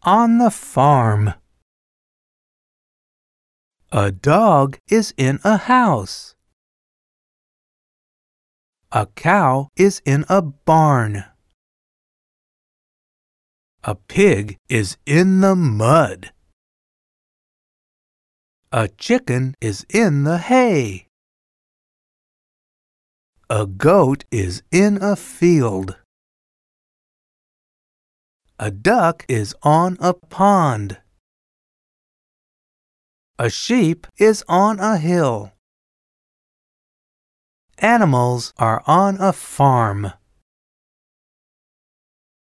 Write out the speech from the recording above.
on the farm. A dog is in a house. A cow is in a barn. A pig is in the mud. A chicken is in the hay. A goat is in a field. A duck is on a pond. A sheep is on a hill. Animals are on a farm.